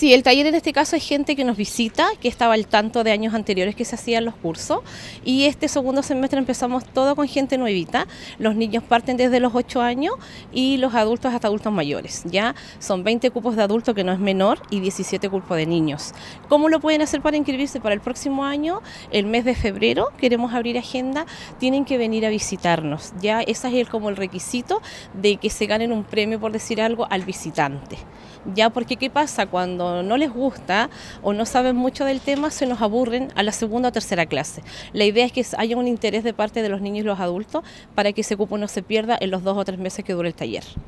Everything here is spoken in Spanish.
Sí, el taller en este caso es gente que nos visita, que estaba al tanto de años anteriores que se hacían los cursos, y este segundo semestre empezamos todo con gente nuevita. Los niños parten desde los 8 años y los adultos hasta adultos mayores. Ya son 20 cupos de adultos, que no es menor, y 17 cupos de niños. ¿Cómo lo pueden hacer para inscribirse para el próximo año? El mes de febrero queremos abrir agenda, tienen que venir a visitarnos. Ya ese es como el requisito de que se ganen un premio, por decir algo, al visitante. Ya, porque ¿qué pasa? Cuando no les gusta o no saben mucho del tema, se nos aburren a la segunda o tercera clase. La idea es que haya un interés de parte de los niños y los adultos para que ese cupo no se pierda en los 2 o 3 meses que dure el taller.